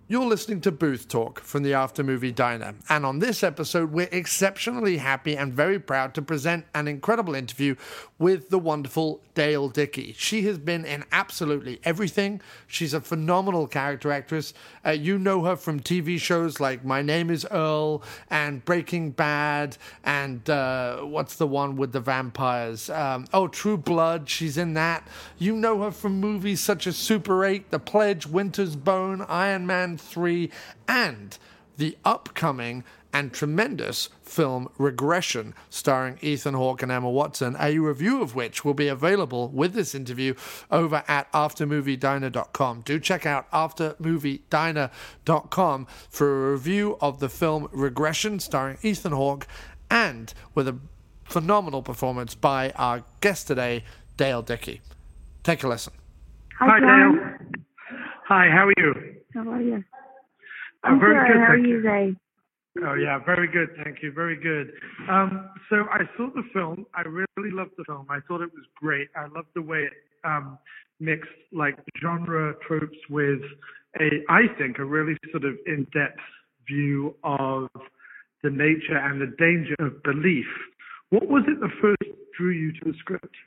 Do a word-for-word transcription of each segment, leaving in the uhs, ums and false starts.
You're listening to Booth Talk from the After Movie Diner, and on this episode we're exceptionally happy and very proud to present an incredible interview with the wonderful Dale Dickey. She has been in absolutely everything. She's a phenomenal character actress. Uh, you know her from T V shows like My Name is Earl and Breaking Bad and uh, what's the one with the vampires? Um, oh, True Blood, she's in that. You know her from movies such as Super eight, The Pledge, Winter's Bone, Iron Man three, and the upcoming and tremendous film Regression, starring Ethan Hawke and Emma Watson, a review of which will be available with this interview over at after movie diner dot com. Do check out after movie diner dot com for a review of the film Regression, starring Ethan Hawke, and with a phenomenal performance by our guest today, Dale Dickey. Take a listen. Hi, Hi Dale. Hi, how are you? How are you? I'm very good. good, How are thank you you. today? Oh, yeah, very good, thank you, very good. Um, so I saw the film. I really loved the film. I thought it was great. I loved the way it um, mixed, like, genre tropes with, a, I think, a really sort of in-depth view of the nature and the danger of belief. What was it that first drew you to the script?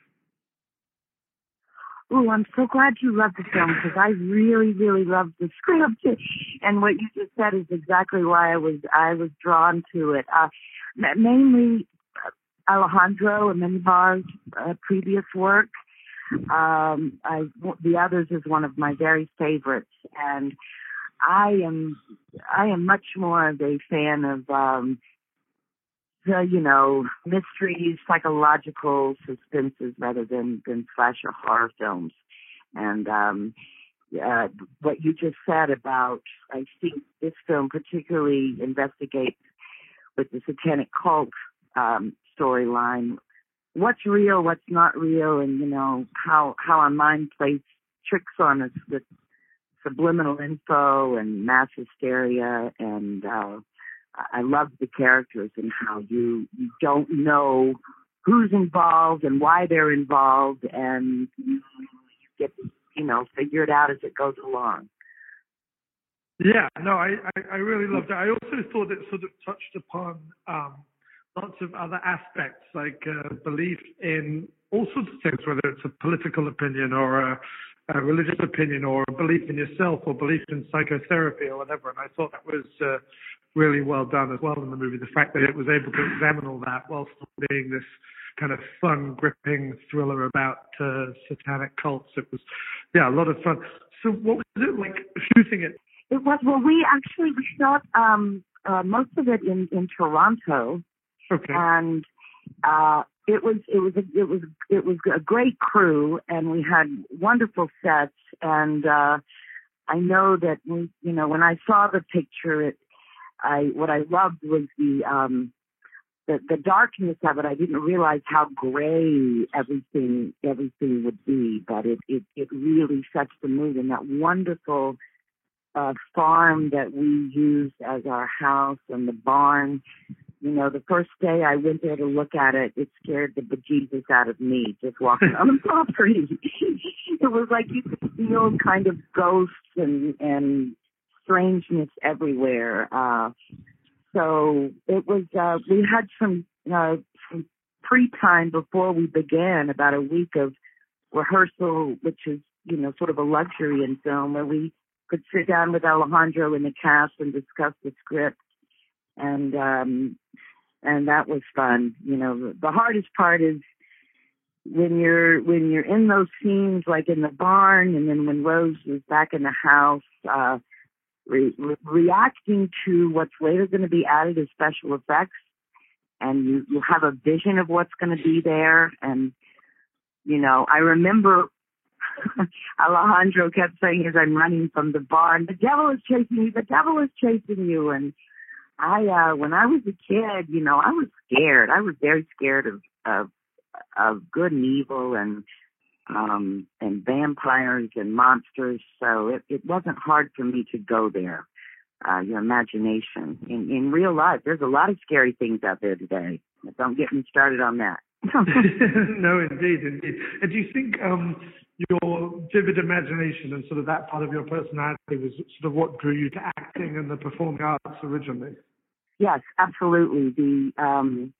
Oh, I'm so glad you loved the film because I really, really loved the script. And what you just said is exactly why I was I was drawn to it. Uh, mainly uh, Alejandro Amenabar's uh, previous work. Um, I, the others is one of my very favorites, and I am I am much more of a fan of um, the you know mysteries, psychological suspenses rather than than slasher horror films. And um, uh, what you just said about, I think this film particularly investigates with the satanic cult um, storyline, what's real, what's not real, and you know how how our mind plays tricks on us with subliminal info and mass hysteria. And uh, I love the characters and how you you don't know who's involved and why they're involved, and you, you get to, you know figure it out as it goes along. Yeah, no, I, I, I really loved it. I also thought it sort of touched upon um, lots of other aspects, like uh, belief in all sorts of things, whether it's a political opinion or a, a religious opinion or a belief in yourself or belief in psychotherapy or whatever. And I thought that was uh, really well done as well in the movie, the fact that it was able to examine all that while still being this kind of fun, gripping thriller about uh, satanic cults. It was, yeah, a lot of fun. So what was it like shooting it? It was, well, we actually we shot um, uh, most of it in, in Toronto, okay. and uh, it was it was a, it was it was a great crew, and we had wonderful sets. And uh, I know that we, you know, when I saw the picture, it I what I loved was the um, the the darkness of it. I didn't realize how gray everything everything would be, but it it, it really sets the mood in that wonderful Uh, farm that we used as our house and the barn. You know, the first day I went there to look at it, it scared the bejesus out of me just walking on the property. It was like you could feel kind of ghosts and, and strangeness everywhere. Uh, so it was, uh, we had some, uh, some pre-time before we began, about a week of rehearsal, which is, you know, sort of a luxury in film, where we could sit down with Alejandro and the cast and discuss the script, and um, and that was fun. You know, the hardest part is when you're when you're in those scenes, like in the barn, and then when Rose was back in the house, uh, re- re- reacting to what's later going to be added as special effects, and you you have a vision of what's going to be there, and you know, I remember. Alejandro kept saying as I'm running from the barn, the devil is chasing you, the devil is chasing you. And I, uh, when I was a kid, you know, I was scared. I was very scared of, of, of good and evil and, um, and vampires and monsters. So it, it wasn't hard for me to go there. Uh, your imagination in, in real life, there's a lot of scary things out there today. Don't get me started on that. No, indeed, indeed. And do you think um, your vivid imagination and sort of that part of your personality was sort of what drew you to acting and the performing arts originally? Yes, absolutely. The um,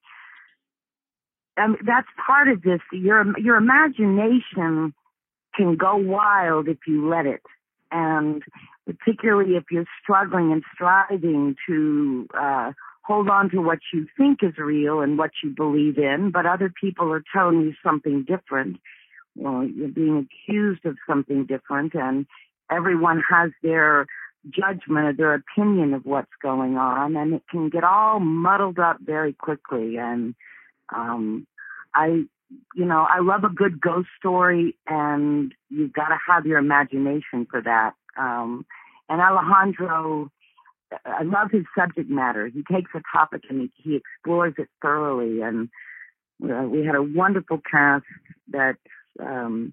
um, that's part of this. Your your imagination can go wild if you let it, and particularly if you're struggling and striving to uh, hold on to what you think is real and what you believe in, but other people are telling you something different. Well, you're being accused of something different, and everyone has their judgment or their opinion of what's going on, and it can get all muddled up very quickly. And um, I, you know, I love a good ghost story, and you've got to have your imagination for that. Um, and Alejandro, I love his subject matter. He takes a topic and he, he explores it thoroughly. And uh, we had a wonderful cast that um,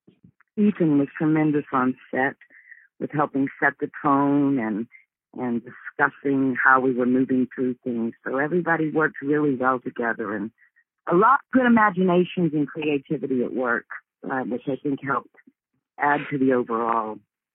Ethan was tremendous on set with helping set the tone and and discussing how we were moving through things. So everybody worked really well together, and a lot of good imaginations and creativity at work, uh, which I think helped add to the overall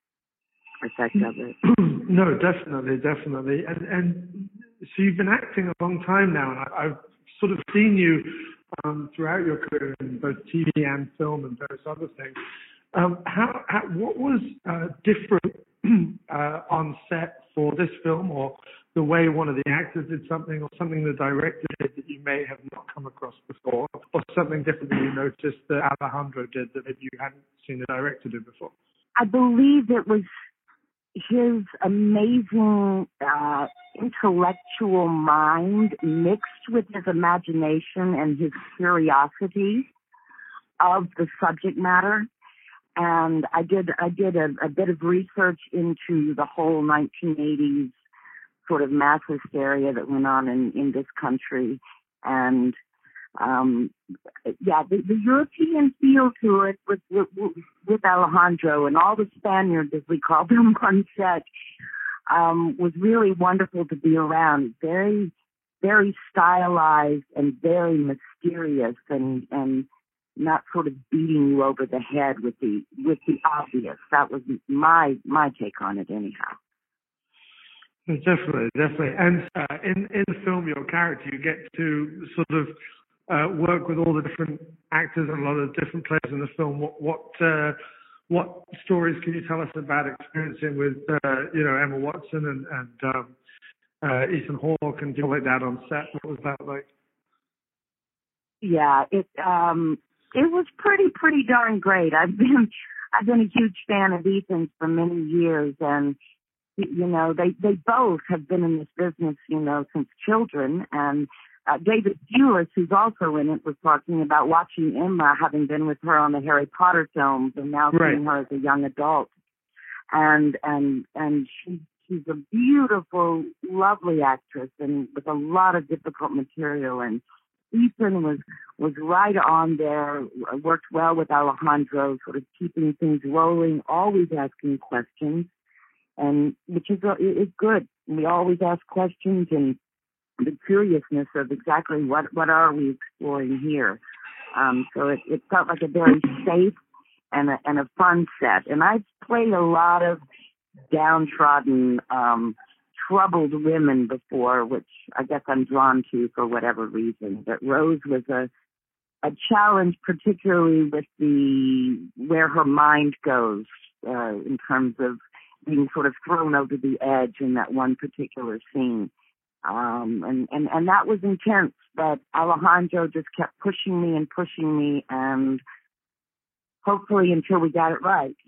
effect of it. No, definitely, definitely. And, and so you've been acting a long time now, and I, I've sort of seen you um, throughout your career in both T V and film and various other things. Um, how, how, what was uh, different uh, on set for this film, or the way one of the actors did something, or something the director did that you may have not come across before, or something different that you noticed that Alejandro did that maybe you hadn't seen the director do before? I believe it was his amazing uh, intellectual mind mixed with his imagination and his curiosity of the subject matter. And I did I did a, a bit of research into the whole nineteen eighties sort of mass hysteria that went on in, in this country. And, um, yeah, the, the European feel to it with, with, with Alejandro and all the Spaniards, as we call them on set, um, was really wonderful to be around. Very, very stylized and very mysterious, and, and not sort of beating you over the head with the with the obvious. That was my my take on it, anyhow. Definitely, definitely. And uh, in in the film, your character, you get to sort of uh, work with all the different actors and a lot of different players in the film. What what uh, what stories can you tell us about experiencing with uh, you know Emma Watson and and um, uh, Ethan Hawke and people like that on set? What was that like? Yeah, it um. It was pretty, pretty darn great. I've been, I've been a huge fan of Ethan's for many years, and you know, they they both have been in this business, you know, since children. And uh, David Thewlis, who's also in it, was talking about watching Emma, having been with her on the Harry Potter films, and now right. seeing her as a young adult. And and and she she's a beautiful, lovely actress, and with a lot of difficult material. And Ethan was was right on there, worked well with Alejandro, sort of keeping things rolling, always asking questions, and which is is good. We always ask questions, and the curiousness of exactly what what are we exploring here. Um, so it, it felt like a very safe and a, and a fun set. And I've played a lot of downtrodden, um, troubled women before, which I guess I'm drawn to for whatever reason. But Rose was a a challenge, particularly with the where her mind goes uh, in terms of being sort of thrown over the edge in that one particular scene. Um, and, and, and that was intense, but Alejandro just kept pushing me and pushing me, and hopefully until we got it right.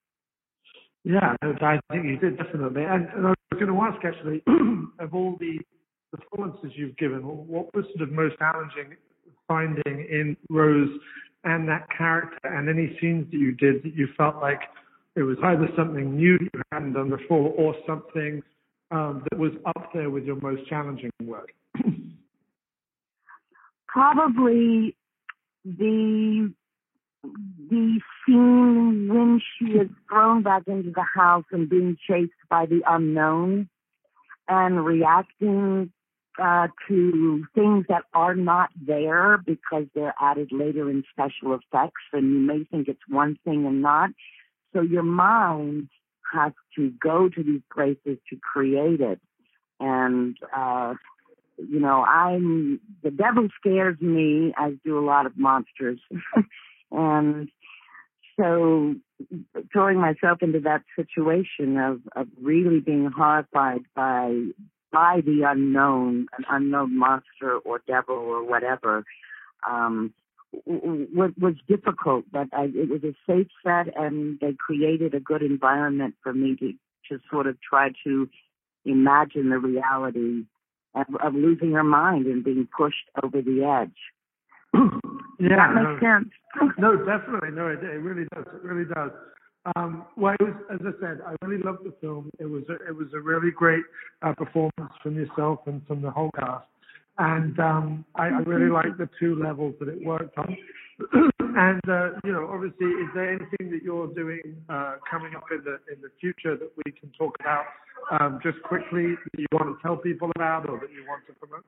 Yeah, I think you did, definitely. And, and I was going to ask, actually, of all the performances you've given, what was sort of most challenging finding in Rose and that character, and any scenes that you did that you felt like it was either something new you hadn't done before or something um, that was up there with your most challenging work? Probably the the scene when she is thrown back into the house and being chased by the unknown and reacting uh, to things that are not there because they're added later in special effects, and you may think it's one thing and not. So your mind has to go to these places to create it. And, uh, you know, I'm, the devil scares me, as do a lot of monsters. And so throwing myself into that situation of, of really being horrified by by the unknown, an unknown monster or devil or whatever, um, was, was difficult. But I, it was a safe set, and they created a good environment for me to, to sort of try to imagine the reality of, of losing her mind and being pushed over the edge. Yeah, that makes no, sense. No, definitely. No, it, it really does. It really does. Um, well, it was, as I said, I really loved the film. It was a, it was a really great uh, performance from yourself and from the whole cast. And um, I, I really liked the two levels that it worked on. And uh, you know, obviously, is there anything that you're doing uh, coming up in the in the future that we can talk about um, just quickly that you want to tell people about or that you want to promote?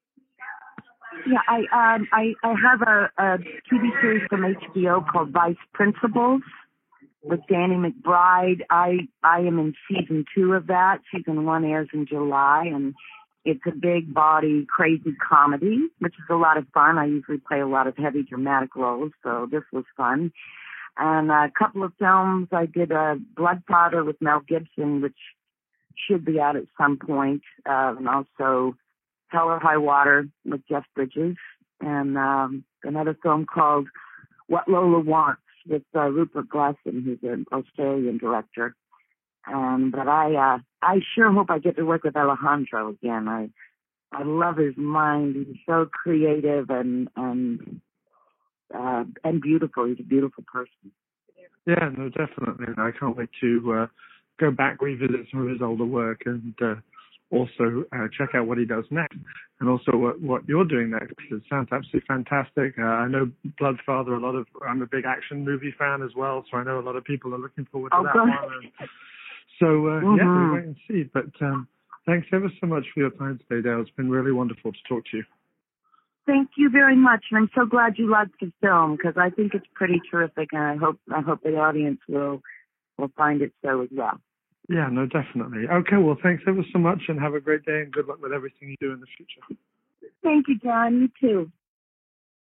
Yeah, I um, I, I have a, a T V series from H B O called Vice Principals with Danny McBride. I I am in season two of that. Season one airs in July, and it's a big body, crazy comedy, which is a lot of fun. I usually play a lot of heavy dramatic roles, so this was fun. And a couple of films. I did a Bloodfather with Mel Gibson, which should be out at some point, uh, and also Hell or High Water with Jeff Bridges, and um, another film called What Lola Wants with uh, Rupert Glasson, who's an Australian director. Um, but I, uh, I sure hope I get to work with Alejandro again. I, I love his mind. He's so creative and and uh, and beautiful. He's a beautiful person. Yeah, no, definitely. I can't wait to uh, go back, revisit some of his older work, and uh, also uh, check out what he does next, and also what, what you're doing next. It sounds absolutely fantastic. Uh, I know Bloodfather, a lot of, I'm a big action movie fan as well, so I know a lot of people are looking forward to oh, that good. one. And so, uh, mm-hmm. yeah, we wait and see. But um, thanks ever so much for your time today, Dale. It's been really wonderful to talk to you. Thank you very much, and I'm so glad you liked the film, because I think it's pretty terrific, and I hope I hope the audience will will find it so as well. Yeah, no, definitely. Okay, well, thanks ever so much, and have a great day, and good luck with everything you do in the future. Thank you, John. You too.